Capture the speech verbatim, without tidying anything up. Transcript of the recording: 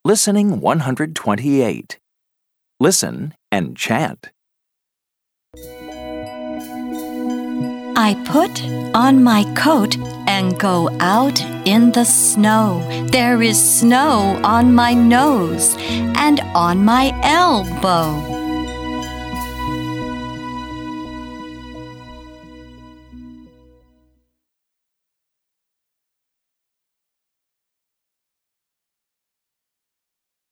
Listening one hundred twenty-eight. Listen and chant. I put on my coat and go out in the snow. There is snow on my nose and on my elbow.